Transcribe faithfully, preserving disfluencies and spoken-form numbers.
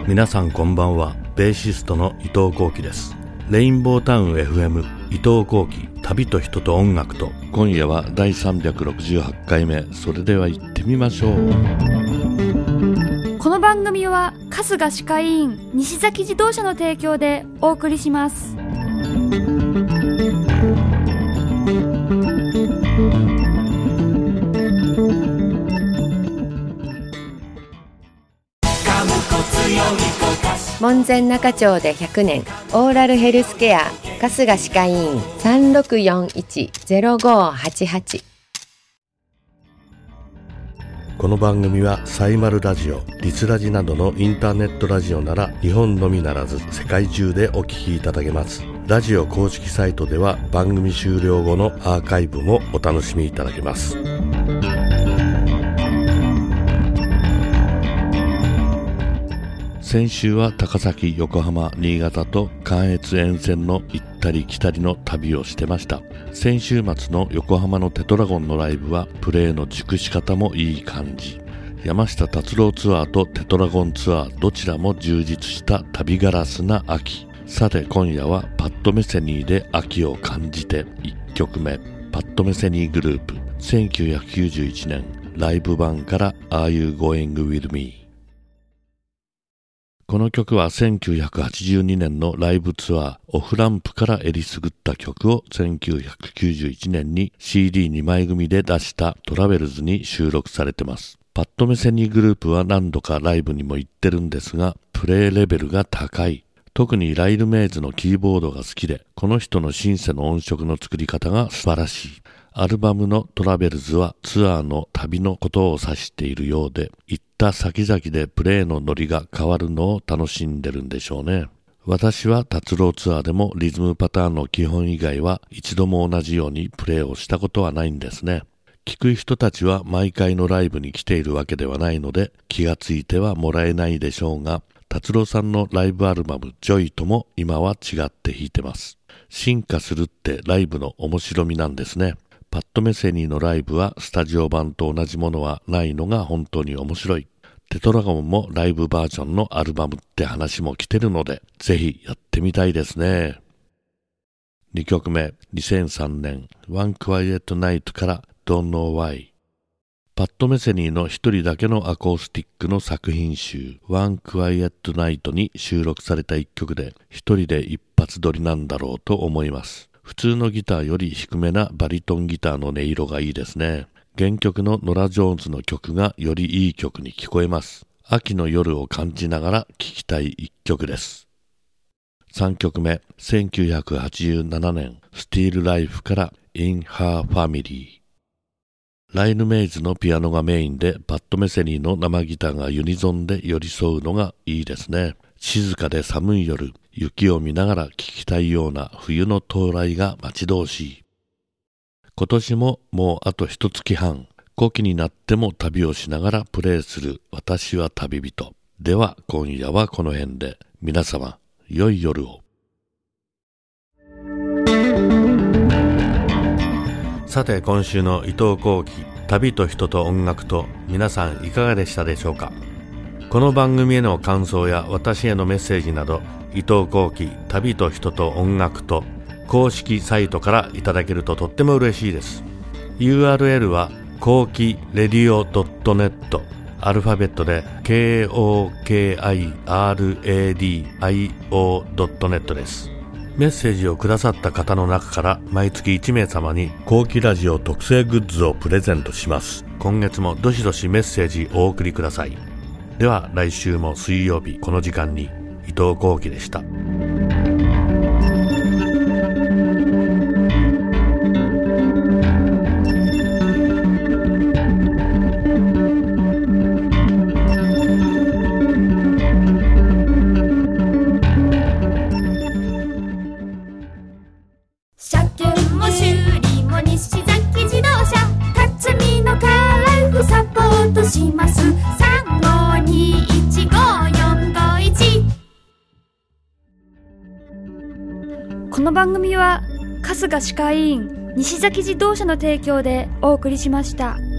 皆さんこんばんは。ベーシストの伊藤幸喜です。レインボータウン エフエム 伊藤幸喜、旅と人と音楽と。今夜はだいさんびゃくろくじゅうはちかいめ。それでは行ってみましょう。 この番組は春日歯科医院西崎自動車の提供でお送りします。 門前仲町でひゃくねん、オーラルヘルスケア春日歯科医院 さんろくよんいち ゼロごはちはち。 この番組はサイマルラジオ、リスラジなどのインターネットラジオなら日本のみならず世界中でお聞きいただけます。ラジオ公式サイトでは番組終了後のアーカイブもお楽しみいただけます。先週は高崎、横浜、新潟と関越沿線の行ったり来たりの旅をしてました。先週末の横浜のテトラゴンのライブはプレーの熟し方もいい感じ。山下達郎ツアーとテトラゴンツアーどちらも充実した旅ガラスな秋。さて今夜はパッドメセニーで秋を感じていっきょくめ、パッドメセニーグループせんきゅうひゃくきゅうじゅういちねんライブ版からAre You Going With Me。この曲はせんきゅうひゃくはちじゅうにねんのライブツアーオフランプからえりすぐった曲をせんきゅうひゃくきゅうじゅういちねんに シーディーに 枚組で出したトラベルズに収録されてます。パッドメセニーグループは何度かライブにも行ってるんですが、プレイレベルが高い。特にライル・メイズのキーボードが好きで、この人のシンセの音色の作り方が素晴らしい。アルバムのトラベルズはツアーの旅のことを指しているようで、行った先々でプレイのノリが変わるのを楽しんでるんでしょうね。私は達郎ツアーでもリズムパターンの基本以外は一度も同じようにプレイをしたことはないんですね。聞く人たちは毎回のライブに来ているわけではないので気がついてはもらえないでしょうが、達郎さんのライブアルバムジョイとも今は違って弾いてます。進化するってライブの面白みなんですね。パッドメセニーのライブはスタジオ版と同じものはないのが本当に面白い。テトラゴンもライブバージョンのアルバムって話も来てるので、ぜひやってみたいですね。にきょくめ、にせんさんねん One Quiet Night から Don't Know Why。パッドメセニーの一人だけのアコースティックの作品集 One Quiet Night に収録された一曲で、一人で一発撮りなんだろうと思います。普通のギターより低めなバリトンギターの音色がいいですね。原曲のノラ・ジョーンズの曲がよりいい曲に聞こえます。秋の夜を感じながら聴きたい一曲です。さんきょくめ、せんきゅうひゃくはちじゅうななねんスティール・ライフから In Her Family。ライル・メイズのピアノがメインでパッドメセニーの生ギターがユニゾンで寄り添うのがいいですね。静かで寒い夜、雪を見ながら聴きたいような冬の到来が待ち遠しい。今年ももうあと一月半、古希になっても旅をしながらプレイする私は旅人。では今夜はこの辺で、皆様良い夜を。さて今週の伊藤幸喜、旅と人と音楽と、皆さんいかがでしたでしょうか。この番組への感想や私へのメッセージなど、伊藤幸喜、旅と人と音楽と公式サイトからいただけるととっても嬉しいです。 ユーアールエル は幸喜レディオ ドットネット、 アルファベットで ケーオーケーアイアールエーディーアイオー ドットネットです。メッセージをくださった方の中から毎月いちめいさまに幸喜ラジオ特製グッズをプレゼントします。今月もどしどしメッセージお送りください。では来週も水曜日この時間に、伊藤幸喜でした。 車検も修理も西崎自動車、辰巳のカラフサポートします。さんごにいちごよんごいち。この番組は春日歯科医院西崎自動車の提供でお送りしました。